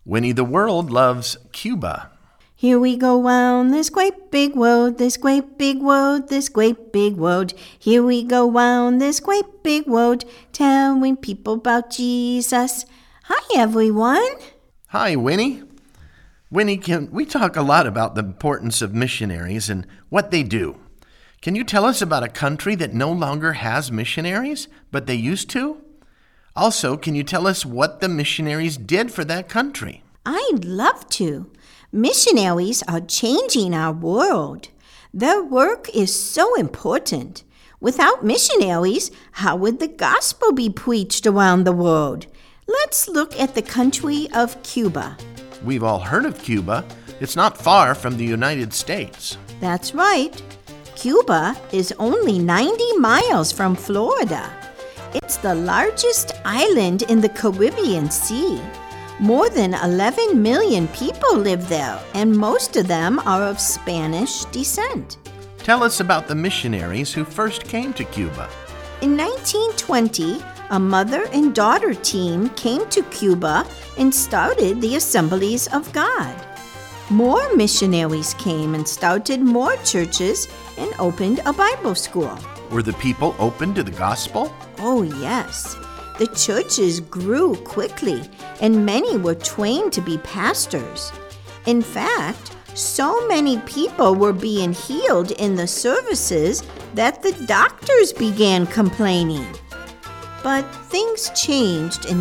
Winnie the World loves Cuba. Here we go round this great big world, this great big world, this great big world. Here we go round this great big world, telling people about Jesus. Hi, everyone. Hi, Winnie. Winnie, we talk a lot about the importance of missionaries and what they do. Can you tell us about a country that no longer has missionaries, but they used to? Also, can you tell us what the missionaries did for that country? I'd love to. Missionaries are changing our world. Their work is so important. Without missionaries, how would the gospel be preached around the world? Let's look at the country of Cuba. We've all heard of Cuba. It's not far from the United States. That's right. Cuba is only 90 miles from Florida. It's the largest island in the Caribbean Sea. More than 11 million people live there, and most of them are of Spanish descent. Tell us about the missionaries who first came to Cuba. In 1920, a mother and daughter team came to Cuba and started the Assemblies of God. More missionaries came and started more churches and opened a Bible school. Were the people open to the gospel? Oh, yes. The churches grew quickly, and many were trained to be pastors. In fact, so many people were being healed in the services that the doctors began complaining. But things changed in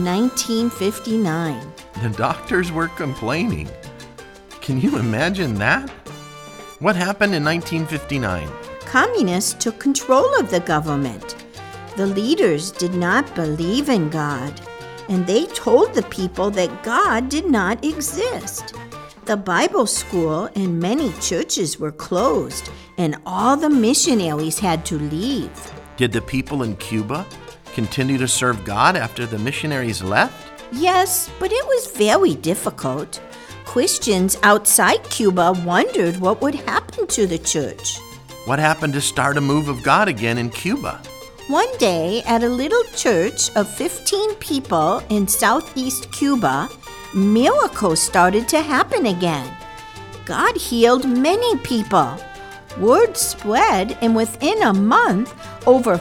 1959. The doctors were complaining. Can you imagine that? What happened in 1959? Communists took control of the government. The leaders did not believe in God, and they told the people that God did not exist. The Bible school and many churches were closed, and all the missionaries had to leave. Did the people in Cuba continue to serve God after the missionaries left? Yes, but it was very difficult. Christians outside Cuba wondered what would happen to the church. What happened to start a move of God again in Cuba? One day, at a little church of 15 people in southeast Cuba, miracles started to happen again. God healed many people. Word spread, and within a month, over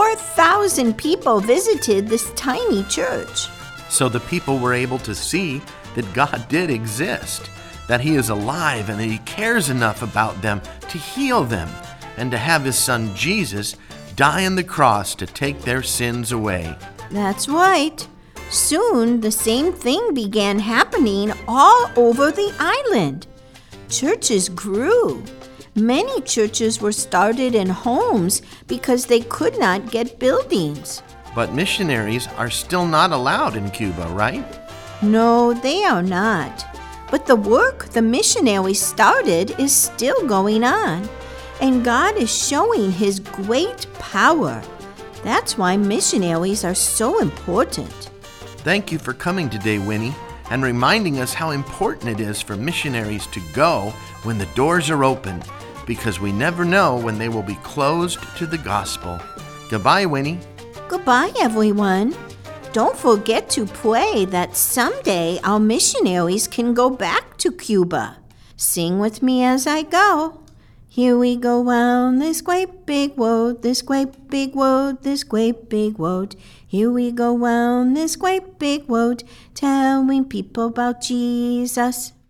4,000 people visited this tiny church. So the people were able to see that God did exist, that He is alive and that He cares enough about them to heal them and to have His Son Jesus die on the cross to take their sins away. That's right. Soon the same thing began happening all over the island. Churches grew. Many churches were started in homes because they could not get buildings. But missionaries are still not allowed in Cuba, right? No, they are not. But the work the missionaries started is still going on. And God is showing His great power. That's why missionaries are so important. Thank you for coming today, Winnie, and reminding us how important it is for missionaries to go when the doors are open, because we never know when they will be closed to the gospel. Goodbye, Winnie. Goodbye, everyone. Don't forget to pray that someday our missionaries can go back to Cuba. Sing with me as I go. Here we go round this great big world, this great big world, this great big world. Here we go round this great big world, telling people about Jesus.